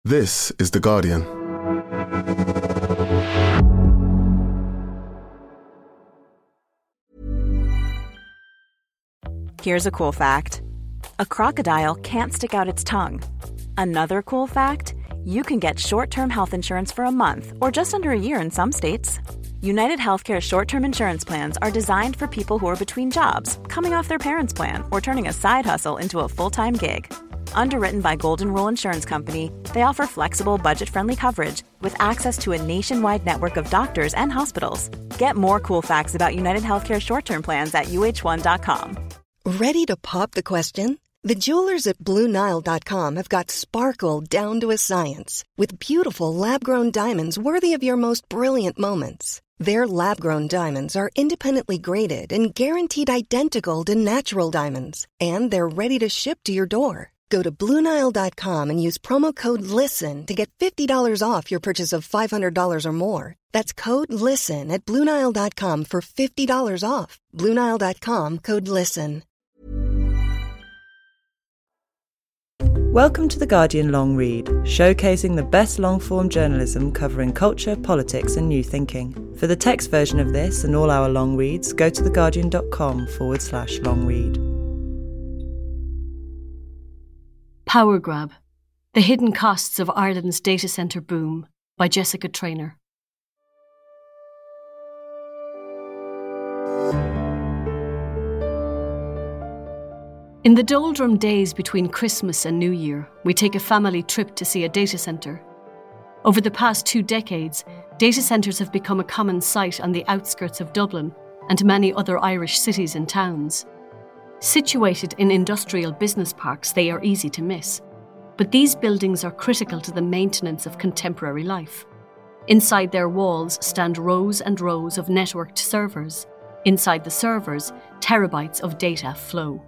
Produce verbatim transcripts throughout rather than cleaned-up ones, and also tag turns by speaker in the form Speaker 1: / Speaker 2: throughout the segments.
Speaker 1: This is The Guardian.
Speaker 2: Here's a cool fact. A crocodile can't stick out its tongue. Another cool fact, you can get short-term health insurance for a month or just under a year in some states. United Healthcare short-term insurance plans are designed for people who are between jobs, coming off their parents' plan, or turning a side hustle into a full-time gig. Underwritten by Golden Rule Insurance Company, they offer flexible, budget-friendly coverage with access to a nationwide network of doctors and hospitals. Get more cool facts about United Healthcare short-term plans at U H one dot com.
Speaker 3: Ready to pop the question? The jewelers at Blue Nile dot com have got sparkle down to a science with beautiful lab-grown diamonds worthy of your most brilliant moments. Their lab-grown diamonds are independently graded and guaranteed identical to natural diamonds, and they're ready to ship to your door. Go to Blue Nile dot com and use promo code LISTEN to get fifty dollars off your purchase of five hundred dollars or more. That's code LISTEN at Blue Nile dot com for fifty dollars off. Blue Nile dot com, code LISTEN.
Speaker 4: Welcome to The Guardian Long Read, showcasing the best long-form journalism covering culture, politics and new thinking. For the text version of this and all our long reads, go to theguardian.com forward slash long read.
Speaker 5: Power Grab, The Hidden Costs of Ireland's Data Centre Boom by Jessica Traynor. In the doldrum days between Christmas and New Year, we take a family trip to see a data centre. Over the past two decades, data centres have become a common sight on the outskirts of Dublin and many other Irish cities and towns. Situated in industrial business parks, they are easy to miss. But these buildings are critical to the maintenance of contemporary life. Inside their walls stand rows and rows of networked servers. Inside the servers, terabytes of data flow.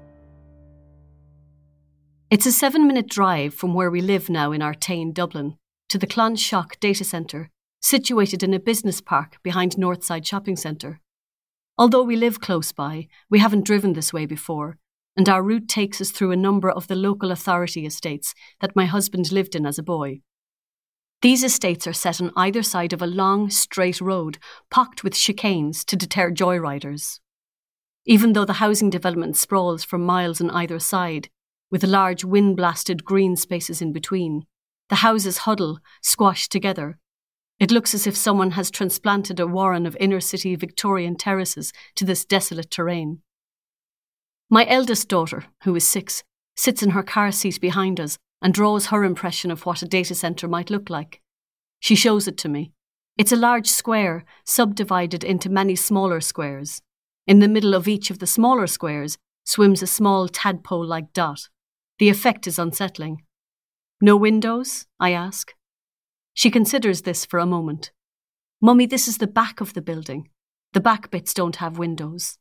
Speaker 5: It's a seven-minute drive from where we live now in Artane, Dublin, to the Clonshock data centre, situated in a business park behind Northside Shopping Centre. Although we live close by, we haven't driven this way before, and our route takes us through a number of the local authority estates that my husband lived in as a boy. These estates are set on either side of a long, straight road, pocked with chicanes to deter joyriders. Even though the housing development sprawls for miles on either side, with large wind-blasted green spaces in between, the houses huddle, squashed together. It looks as if someone has transplanted a warren of inner-city Victorian terraces to this desolate terrain. My eldest daughter, who is six, sits in her car seat behind us and draws her impression of what a data centre might look like. She shows it to me. It's a large square, subdivided into many smaller squares. In the middle of each of the smaller squares swims a small tadpole-like dot. The effect is unsettling. No windows? I ask. She considers this for a moment. Mummy, this is the back of the building. The back bits don't have windows.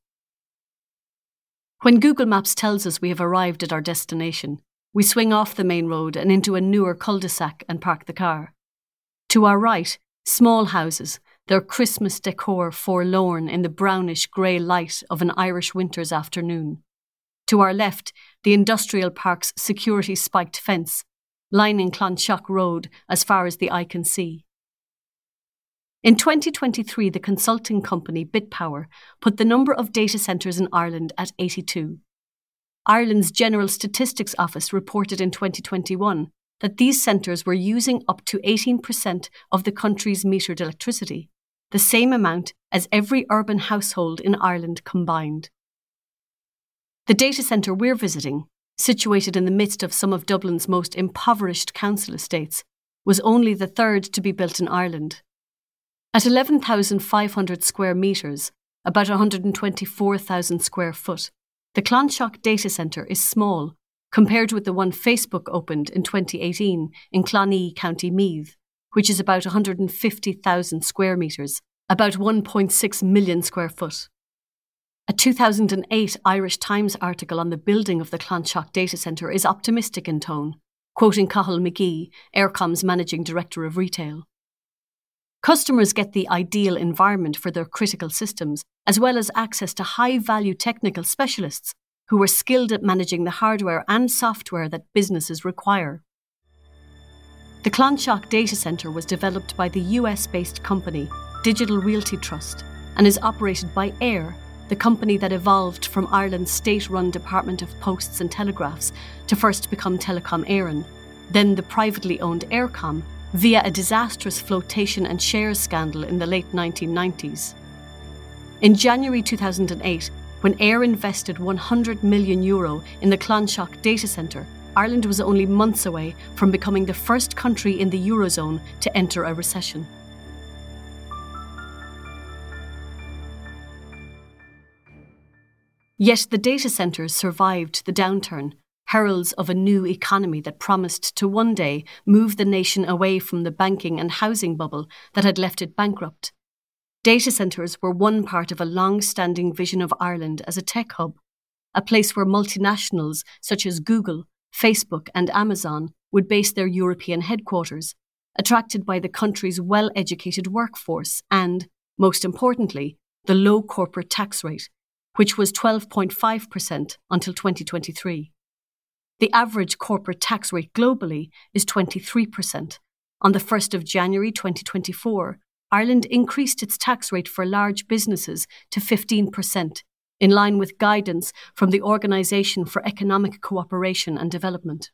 Speaker 5: When Google Maps tells us we have arrived at our destination, we swing off the main road and into a newer cul-de-sac and park the car. To our right, small houses, their Christmas decor forlorn in the brownish-grey light of an Irish winter's afternoon. To our left, the industrial park's security-spiked fence, lining Clonshock Road as far as the eye can see. In twenty twenty-three, the consulting company BitPower put the number of data centres in Ireland at eighty-two. Ireland's General Statistics Office reported in twenty twenty-one that these centres were using up to eighteen percent of the country's metered electricity, the same amount as every urban household in Ireland combined. The data centre we're visiting, situated in the midst of some of Dublin's most impoverished council estates, was only the third to be built in Ireland. At eleven thousand five hundred square metres, about one hundred twenty-four thousand square foot, the Clonshock data centre is small compared with the one Facebook opened in twenty eighteen in Clonee, County Meath, which is about one hundred fifty thousand square metres, about one point six million square foot. A two thousand eight Irish Times article on the building of the Clonshock data centre is optimistic in tone, quoting Cathal McGee, Eircom's managing director of retail. Customers get the ideal environment for their critical systems, as well as access to high-value technical specialists who are skilled at managing the hardware and software that businesses require. The Clonshaugh data centre was developed by the U S-based company Digital Realty Trust and is operated by AIR, the company that evolved from Ireland's state-run Department of Posts and Telegraphs to first become Telecom Éireann, then the privately owned Eircom, via a disastrous flotation and shares scandal in the late nineteen nineties. In January two thousand eight, when AIR invested one hundred million euro in the Clonshaugh data centre, Ireland was only months away from becoming the first country in the Eurozone to enter a recession. Yet the data centres survived the downturn, heralds of a new economy that promised to one day move the nation away from the banking and housing bubble that had left it bankrupt. Data centres were one part of a long-standing vision of Ireland as a tech hub, a place where multinationals such as Google, Facebook and Amazon would base their European headquarters, attracted by the country's well-educated workforce and, most importantly, the low corporate tax rate, which was twelve point five percent until twenty twenty-three. The average corporate tax rate globally is twenty-three percent. On the first of January twenty twenty-four, Ireland increased its tax rate for large businesses to fifteen percent, in line with guidance from the Organisation for Economic Cooperation and Development.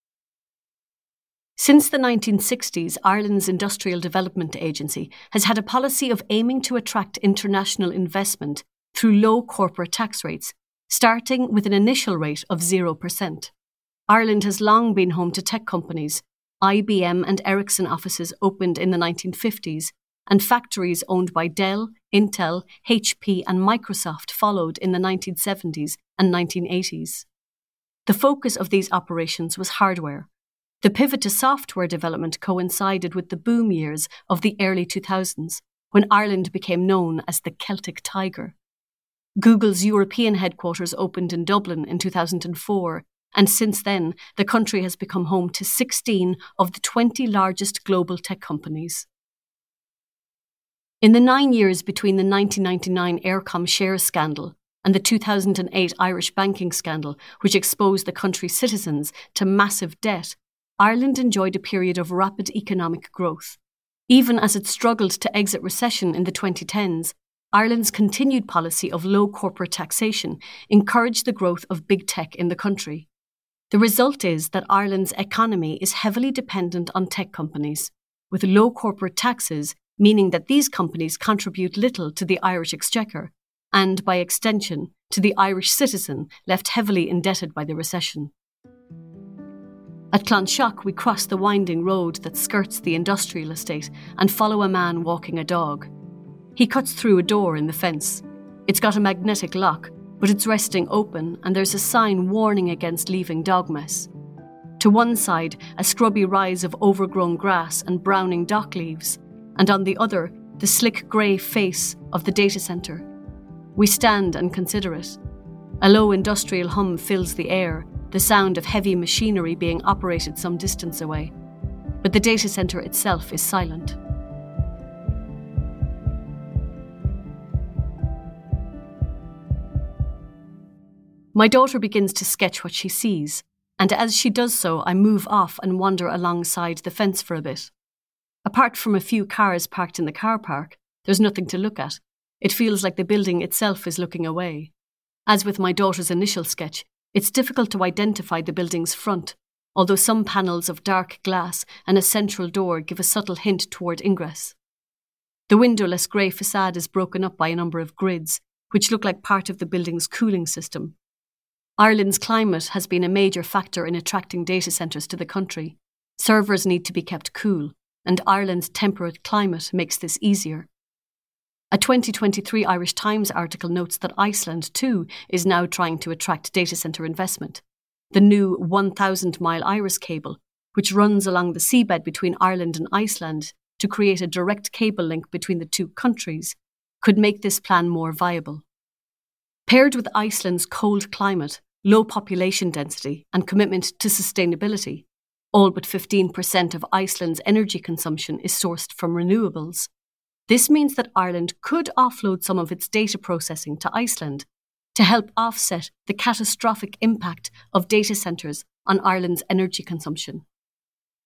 Speaker 5: Since the nineteen sixties, Ireland's Industrial Development Agency has had a policy of aiming to attract international investment through low corporate tax rates, starting with an initial rate of zero percent. Ireland has long been home to tech companies. I B M and Ericsson offices opened in the nineteen fifties, and factories owned by Dell, Intel, H P and Microsoft followed in the nineteen seventies and nineteen eighties. The focus of these operations was hardware. The pivot to software development coincided with the boom years of the early two thousands, when Ireland became known as the Celtic Tiger. Google's European headquarters opened in Dublin in two thousand four, and since then, the country has become home to sixteen of the twenty largest global tech companies. In the nine years between the nineteen ninety-nine Eircom shares scandal and the two thousand eight Irish banking scandal, which exposed the country's citizens to massive debt, Ireland enjoyed a period of rapid economic growth. Even as it struggled to exit recession in the twenty tens, Ireland's continued policy of low corporate taxation encouraged the growth of big tech in the country. The result is that Ireland's economy is heavily dependent on tech companies, with low corporate taxes meaning that these companies contribute little to the Irish exchequer and, by extension, to the Irish citizen left heavily indebted by the recession. At Clonshaugh, we cross the winding road that skirts the industrial estate and follow a man walking a dog. He cuts through a door in the fence. It's got a magnetic lock, but it's resting open and there's a sign warning against leaving dog mess. To one side, a scrubby rise of overgrown grass and browning dock leaves, and on the other, the slick grey face of the data centre. We stand and consider it. A low industrial hum fills the air, the sound of heavy machinery being operated some distance away. But the data centre itself is silent. My daughter begins to sketch what she sees, and as she does so, I move off and wander alongside the fence for a bit. Apart from a few cars parked in the car park, there's nothing to look at. It feels like the building itself is looking away. As with my daughter's initial sketch, it's difficult to identify the building's front, although some panels of dark glass and a central door give a subtle hint toward ingress. The windowless grey facade is broken up by a number of grids, which look like part of the building's cooling system. Ireland's climate has been a major factor in attracting data centres to the country. Servers need to be kept cool, and Ireland's temperate climate makes this easier. A twenty twenty-three Irish Times article notes that Iceland, too, is now trying to attract data centre investment. The new one thousand mile Iris cable, which runs along the seabed between Ireland and Iceland to create a direct cable link between the two countries, could make this plan more viable. Paired with Iceland's cold climate, low population density, and commitment to sustainability, all but fifteen percent of Iceland's energy consumption is sourced from renewables. This means that Ireland could offload some of its data processing to Iceland to help offset the catastrophic impact of data centres on Ireland's energy consumption.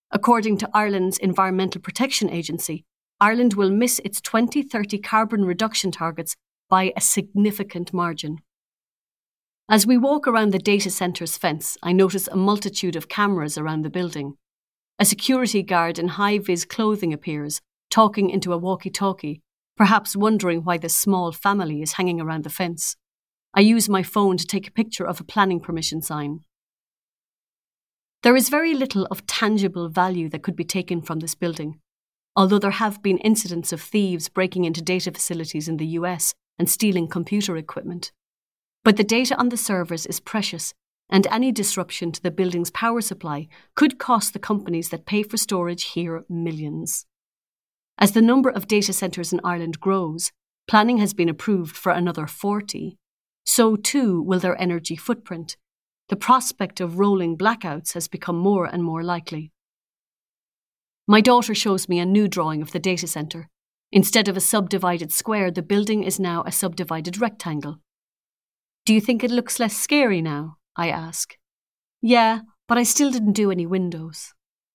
Speaker 5: According to Ireland's Environmental Protection Agency, Ireland will miss its twenty thirty carbon reduction targets by a significant margin. As we walk around the data centre's fence, I notice a multitude of cameras around the building. A security guard in high-vis clothing appears, talking into a walkie-talkie, perhaps wondering why this small family is hanging around the fence. I use my phone to take a picture of a planning permission sign. There is very little of tangible value that could be taken from this building, although there have been incidents of thieves breaking into data facilities in the U S and stealing computer equipment. But the data on the servers is precious, and any disruption to the building's power supply could cost the companies that pay for storage here millions. As the number of data centres in Ireland grows, planning has been approved for another forty. So too will their energy footprint. The prospect of rolling blackouts has become more and more likely. My daughter shows me a new drawing of the data centre. Instead of a subdivided square, the building is now a subdivided rectangle. Do you think it looks less scary now? I ask. Yeah, but I still didn't do any windows.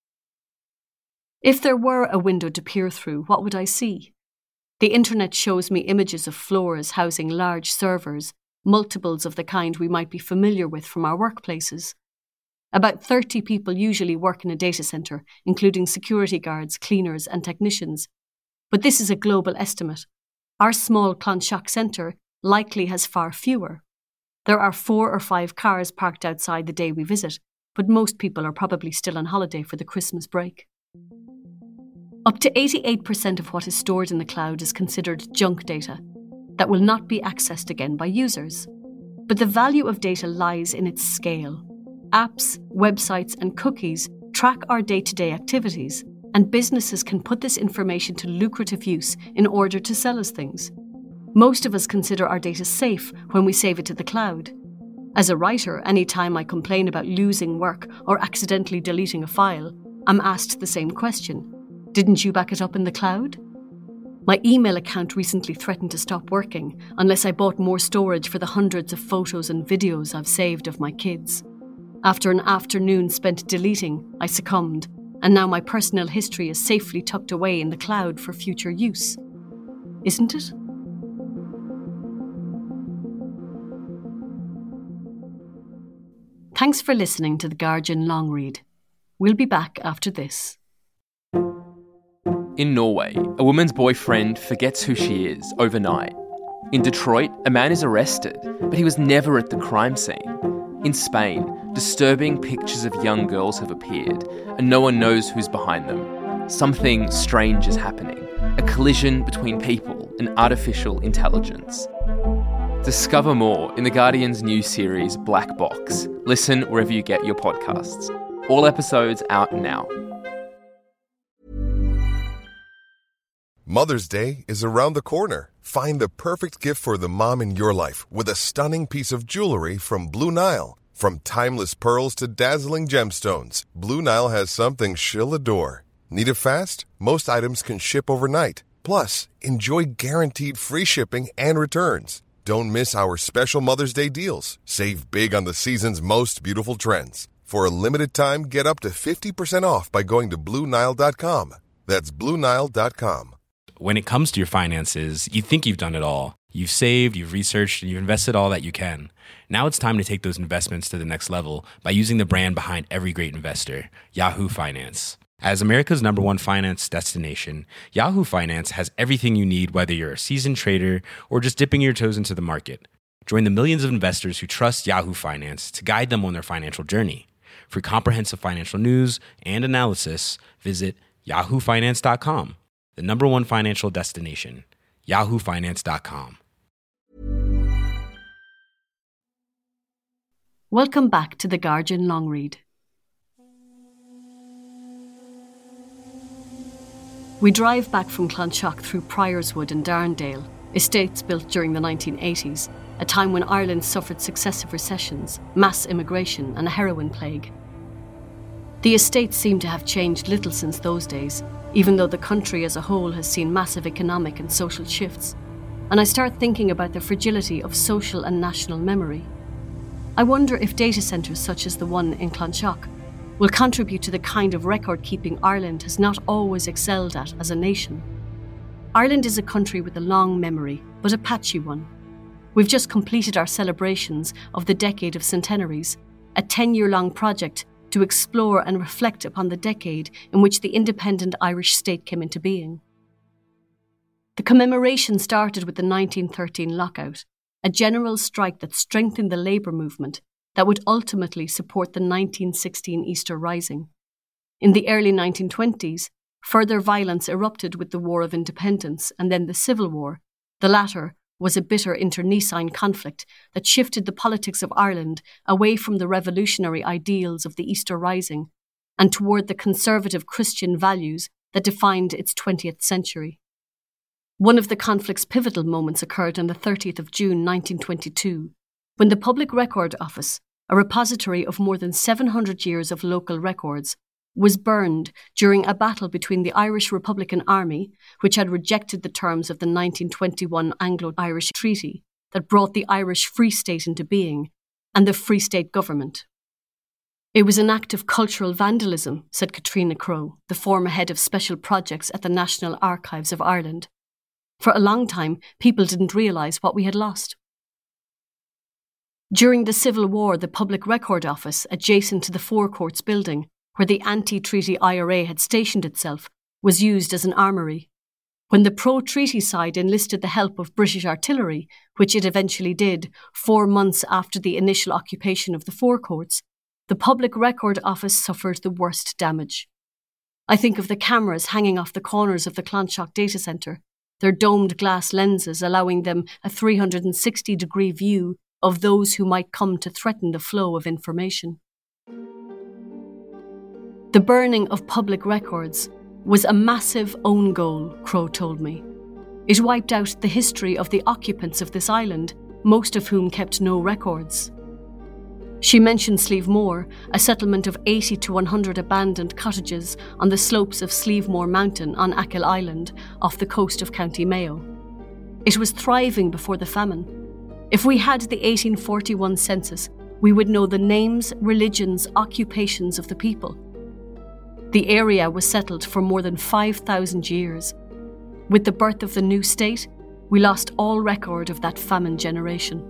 Speaker 5: If there were a window to peer through, what would I see? The internet shows me images of floors housing large servers, multiples of the kind we might be familiar with from our workplaces. About thirty people usually work in a data centre, including security guards, cleaners and technicians. But this is a global estimate. Our small Clonshaugh centre likely has far fewer. There are four or five cars parked outside the day we visit, but most people are probably still on holiday for the Christmas break. Up to eighty-eight percent of what is stored in the cloud is considered junk data that will not be accessed again by users. But the value of data lies in its scale. Apps, websites and cookies track our day-to-day activities, and businesses can put this information to lucrative use in order to sell us things. Most of us consider our data safe when we save it to the cloud. As a writer, any time I complain about losing work or accidentally deleting a file, I'm asked the same question. Didn't you back it up in the cloud? My email account recently threatened to stop working unless I bought more storage for the hundreds of photos and videos I've saved of my kids. After an afternoon spent deleting, I succumbed, and now my personal history is safely tucked away in the cloud for future use. Isn't it? Thanks for listening to The Guardian Long Read. We'll be back after this.
Speaker 1: In Norway, a woman's boyfriend forgets who she is overnight. In Detroit, a man is arrested, but he was never at the crime scene. In Spain, disturbing pictures of young girls have appeared, and no one knows who's behind them. Something strange is happening, a collision between people and artificial intelligence. Discover more in The Guardian's new series, Black Box. Listen wherever you get your podcasts. All episodes out now.
Speaker 6: Mother's Day is around the corner. Find the perfect gift for the mom in your life with a stunning piece of jewelry from Blue Nile. From timeless pearls to dazzling gemstones, Blue Nile has something she'll adore. Need it fast? Most items can ship overnight. Plus, enjoy guaranteed free shipping and returns. Don't miss our special Mother's Day deals. Save big on the season's most beautiful trends. For a limited time, get up to fifty percent off by going to Blue Nile dot com. That's Blue Nile dot com.
Speaker 7: When it comes to your finances, you think you've done it all. You've saved, you've researched, and you've invested all that you can. Now it's time to take those investments to the next level by using the brand behind every great investor, Yahoo Finance. As America's number one finance destination, Yahoo Finance has everything you need, whether you're a seasoned trader or just dipping your toes into the market. Join the millions of investors who trust Yahoo Finance to guide them on their financial journey. For comprehensive financial news and analysis, visit yahoo finance dot com. The number one financial destination, yahoo finance dot com.
Speaker 5: Welcome back to The Guardian Long Read. We drive back from Clonshaugh through Priorswood and Darndale, estates built during the nineteen eighties, a time when Ireland suffered successive recessions, mass immigration and a heroin plague. The estates seem to have changed little since those days, even though the country as a whole has seen massive economic and social shifts, and I start thinking about the fragility of social and national memory. I wonder if data centres such as the one in Clonshaugh will contribute to the kind of record-keeping Ireland has not always excelled at as a nation. Ireland is a country with a long memory, but a patchy one. We've just completed our celebrations of the Decade of Centenaries, a ten-year-long project to explore and reflect upon the decade in which the independent Irish state came into being. The commemoration started with the nineteen thirteen lockout, a general strike that strengthened the labour movement that would ultimately support the nineteen sixteen Easter Rising. In the early nineteen twenties, further violence erupted with the War of Independence and then the Civil War. The latter was a bitter internecine conflict that shifted the politics of Ireland away from the revolutionary ideals of the Easter Rising and toward the conservative Christian values that defined its twentieth century. One of the conflict's pivotal moments occurred on the thirtieth of June nineteen twenty-two, when the Public Record Office, a repository of more than seven hundred years of local records, was burned during a battle between the Irish Republican Army, which had rejected the terms of the nineteen twenty-one Anglo-Irish Treaty that brought the Irish Free State into being, and the Free State government. It was an act of cultural vandalism, said Katrina Crowe, the former head of special projects at the National Archives of Ireland. For a long time, people didn't realise what we had lost. During the Civil War, the Public Record Office, adjacent to the Four Courts building, where the anti-treaty I R A had stationed itself, was used as an armoury. When the pro-treaty side enlisted the help of British artillery, which it eventually did, four months after the initial occupation of the Four Courts, the Public Record Office suffered the worst damage. I think of the cameras hanging off the corners of the Clonshaugh data centre, their domed glass lenses allowing them a three hundred sixty degree view of those who might come to threaten the flow of information. The burning of public records was a massive own goal, Crowe told me. It wiped out the history of the occupants of this island, most of whom kept no records. She mentioned Slievemore, a settlement of eighty to one hundred abandoned cottages on the slopes of Slievemore Mountain on Achill Island off the coast of County Mayo. It was thriving before the famine. If we had the eighteen forty-one census, we would know the names, religions, occupations of the people. The area was settled for more than five thousand years. With the birth of the new state, we lost all record of that famine generation.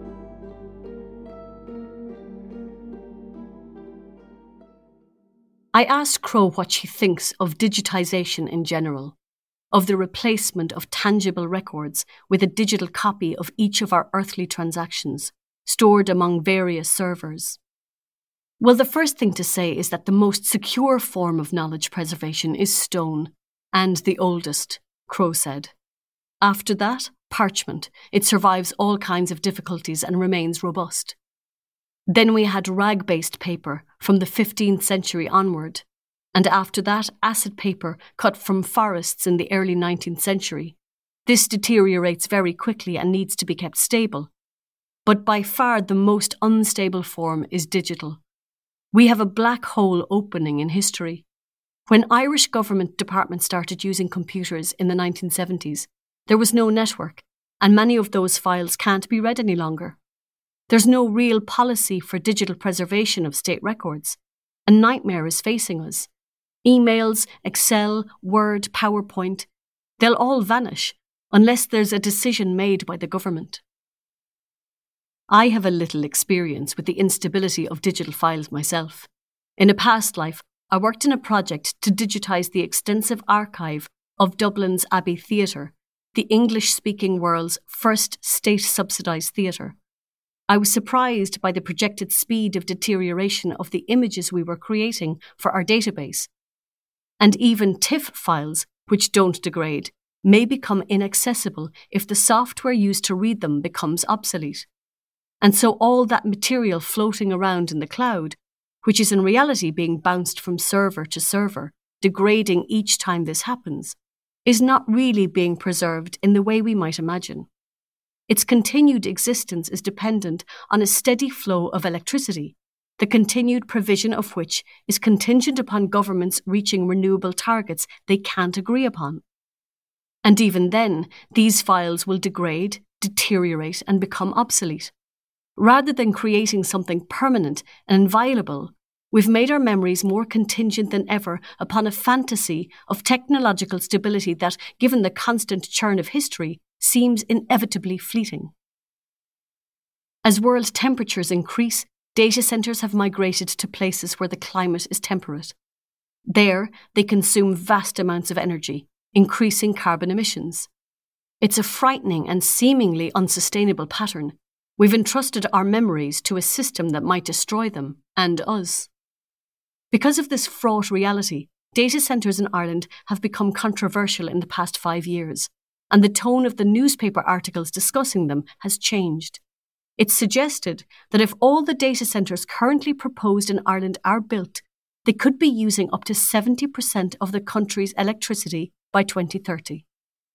Speaker 5: I asked Crowe what she thinks of digitisation in general, of the replacement of tangible records with a digital copy of each of our earthly transactions, stored among various servers. Well, the first thing to say is that the most secure form of knowledge preservation is stone, and the oldest, Crowe said. After that, parchment. It survives all kinds of difficulties and remains robust. Then we had rag-based paper from the fifteenth century onward, and after that, acid paper cut from forests in the early nineteenth century. This deteriorates very quickly and needs to be kept stable. But by far the most unstable form is digital. We have a black hole opening in history. When Irish government departments started using computers in the nineteen seventies, there was no network, and many of those files can't be read any longer. There's no real policy for digital preservation of state records. A nightmare is facing us. Emails, Excel, Word, PowerPoint, they'll all vanish unless there's a decision made by the government. I have a little experience with the instability of digital files myself. In a past life, I worked in a project to digitise the extensive archive of Dublin's Abbey Theatre, the English-speaking world's first state-subsidised theatre. I was surprised by the projected speed of deterioration of the images we were creating for our database. And even TIFF files, which don't degrade, may become inaccessible if the software used to read them becomes obsolete. And so all that material floating around in the cloud, which is in reality being bounced from server to server, degrading each time this happens, is not really being preserved in the way we might imagine. Its continued existence is dependent on a steady flow of electricity, the continued provision of which is contingent upon governments reaching renewable targets they can't agree upon. And even then, these files will degrade, deteriorate, and become obsolete. Rather than creating something permanent and inviolable, we've made our memories more contingent than ever upon a fantasy of technological stability that, given the constant churn of history, seems inevitably fleeting. As world temperatures increase, data centres have migrated to places where the climate is temperate. There, they consume vast amounts of energy, increasing carbon emissions. It's a frightening and seemingly unsustainable pattern. We've entrusted our memories to a system that might destroy them, and us. Because of this fraught reality, data centres in Ireland have become controversial in the past five years, and the tone of the newspaper articles discussing them has changed. It's suggested that if all the data centres currently proposed in Ireland are built, they could be using up to seventy percent of the country's electricity by twenty thirty.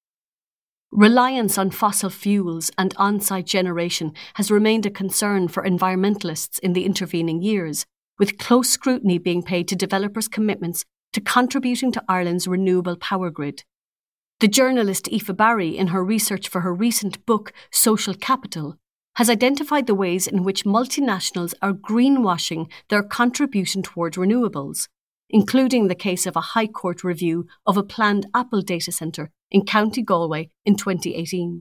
Speaker 5: Reliance on fossil fuels and on-site generation has remained a concern for environmentalists in the intervening years, with close scrutiny being paid to developers' commitments to contributing to Ireland's renewable power grid. The journalist Aoife Barry, in her research for her recent book, Social Capital, has identified the ways in which multinationals are greenwashing their contribution towards renewables, including the case of a High Court review of a planned Apple data centre in County Galway in twenty eighteen.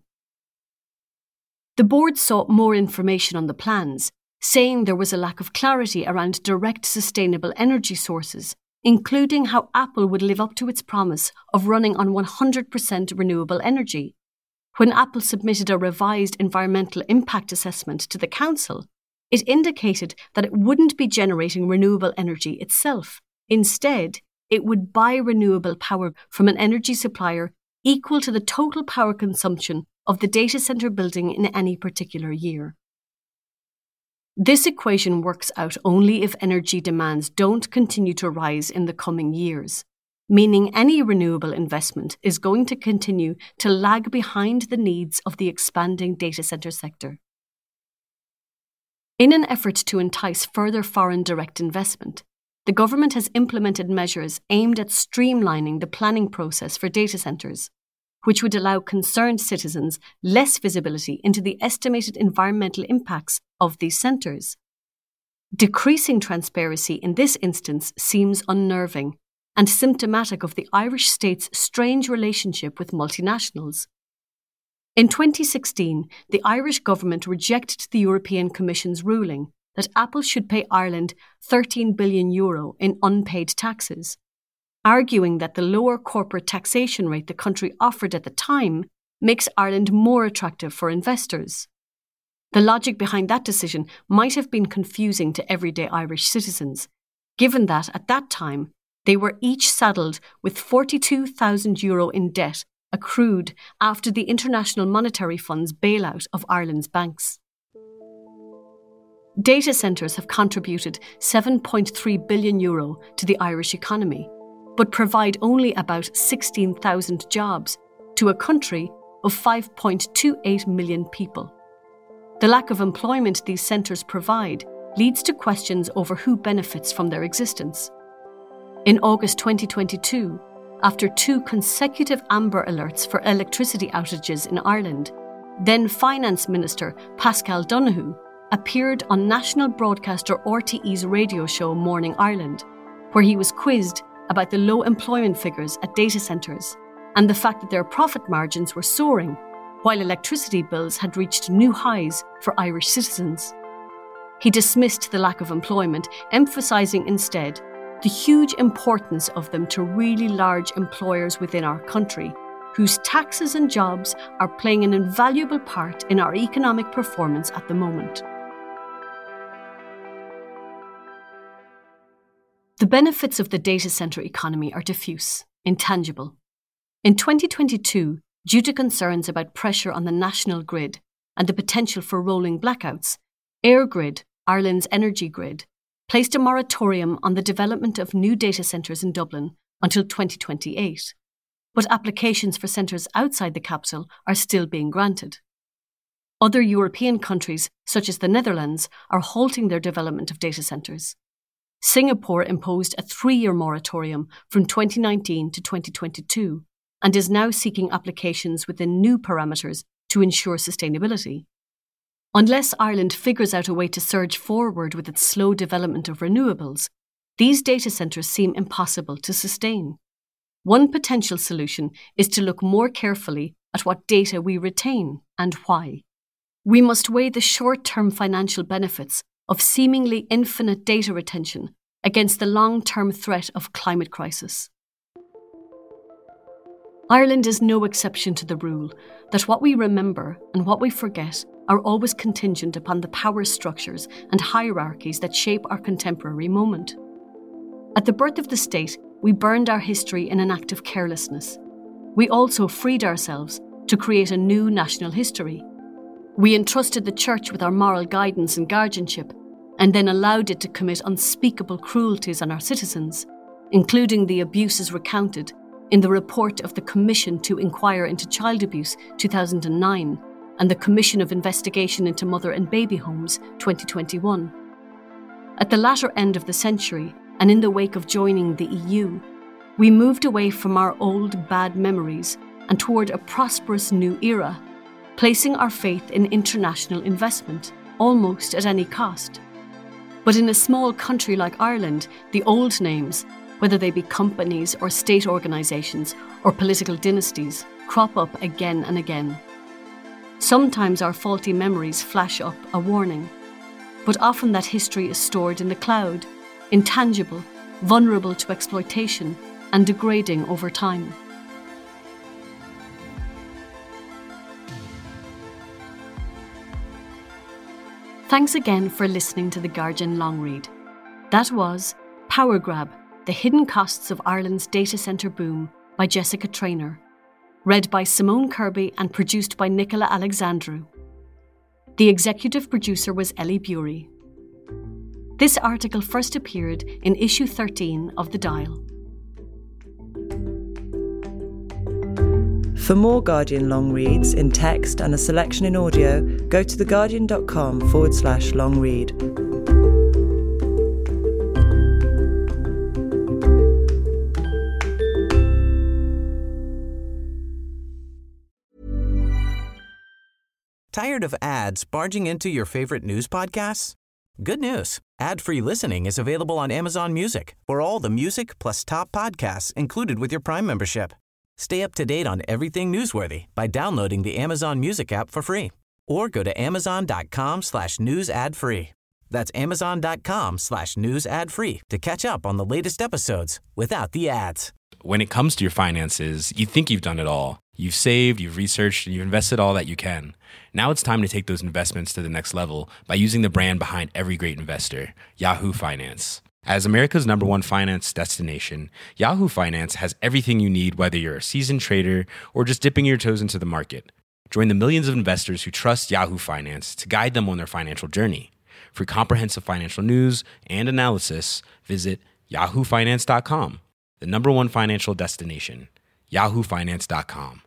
Speaker 5: The board sought more information on the plans, saying there was a lack of clarity around direct sustainable energy sources, including how Apple would live up to its promise of running on one hundred percent renewable energy. When Apple submitted a revised environmental impact assessment to the council, it indicated that it wouldn't be generating renewable energy itself. Instead, it would buy renewable power from an energy supplier equal to the total power consumption of the data centre building in any particular year. This equation works out only if energy demands don't continue to rise in the coming years, meaning any renewable investment is going to continue to lag behind the needs of the expanding data centre sector. In an effort to entice further foreign direct investment, the government has implemented measures aimed at streamlining the planning process for data centres, which would allow concerned citizens less visibility into the estimated environmental impacts of these centres. Decreasing transparency in this instance seems unnerving and symptomatic of the Irish state's strange relationship with multinationals. In twenty sixteen, the Irish government rejected the European Commission's ruling that Apple should pay Ireland thirteen billion euro in unpaid taxes, arguing that the lower corporate taxation rate the country offered at the time makes Ireland more attractive for investors. The logic behind that decision might have been confusing to everyday Irish citizens, given that at that time they were each saddled with forty-two thousand euro in debt accrued after the International Monetary Fund's bailout of Ireland's banks. Data centres have contributed seven point three billion euro to the Irish economy, but provide only about sixteen thousand jobs to a country of five point two eight million people. The lack of employment these centres provide leads to questions over who benefits from their existence. In August twenty twenty-two, after two consecutive Amber Alerts for electricity outages in Ireland, then Finance Minister Pascal Donoghue appeared on national broadcaster R T E's radio show Morning Ireland, where he was quizzed about the low employment figures at data centres and the fact that their profit margins were soaring, while electricity bills had reached new highs for Irish citizens. He dismissed the lack of employment, emphasising instead the huge importance of them to really large employers within our country, whose taxes and jobs are playing an invaluable part in our economic performance at the moment. The benefits of the data centre economy are diffuse, intangible. In twenty twenty-two, due to concerns about pressure on the national grid and the potential for rolling blackouts, EirGrid, Ireland's energy grid, placed a moratorium on the development of new data centres in Dublin until twenty twenty-eight, but applications for centres outside the capital are still being granted. Other European countries, such as the Netherlands, are halting their development of data centres. Singapore imposed a three-year moratorium from twenty nineteen to twenty twenty-two and is now seeking applications within new parameters to ensure sustainability. Unless Ireland figures out a way to surge forward with its slow development of renewables, these data centres seem impossible to sustain. One potential solution is to look more carefully at what data we retain and why. We must weigh the short-term financial benefits of seemingly infinite data retention against the long-term threat of climate crisis. Ireland is no exception to the rule that what we remember and what we forget are always contingent upon the power structures and hierarchies that shape our contemporary moment. At the birth of the state, we burned our history in an act of carelessness. We also freed ourselves to create a new national history. We entrusted the Church with our moral guidance and guardianship, and then allowed it to commit unspeakable cruelties on our citizens, including the abuses recounted in the report of the Commission to Inquire into Child Abuse two thousand nine and the Commission of Investigation into Mother and Baby Homes twenty twenty-one. At the latter end of the century, and in the wake of joining the E U, we moved away from our old bad memories and toward a prosperous new era, placing our faith in international investment, almost at any cost. But in a small country like Ireland, the old names, whether they be companies or state organisations or political dynasties, crop up again and again. Sometimes our faulty memories flash up a warning, but often that history is stored in the cloud, intangible, vulnerable to exploitation, and degrading over time. Thanks again for listening to the Guardian Long Read. That was Power Grab, The Hidden Costs of Ireland's Data Centre Boom by Jessica Traynor, read by Simone Kirby and produced by Nicola Alexandru. The executive producer was Ellie Bury. This article first appeared in issue thirteen of The Dial.
Speaker 4: For more Guardian long reads in text and a selection in audio, go to theguardian.com forward slash long read.
Speaker 8: Tired of ads barging into your favorite news podcasts? Good news. Ad-free listening is available on Amazon Music for all the music plus top podcasts included with your Prime membership. Stay up to date on everything newsworthy by downloading the Amazon Music app for free or go to amazon.com slash news ad free. That's amazon.com slash news ad free to catch up on the latest episodes without the ads.
Speaker 7: When it comes to your finances, you think you've done it all. You've saved, you've researched, and you've invested all that you can. Now it's time to take those investments to the next level by using the brand behind every great investor, Yahoo Finance. As America's number one finance destination, Yahoo Finance has everything you need, whether you're a seasoned trader or just dipping your toes into the market. Join the millions of investors who trust Yahoo Finance to guide them on their financial journey. For comprehensive financial news and analysis, visit yahoo finance dot com, the number one financial destination, yahoo finance dot com.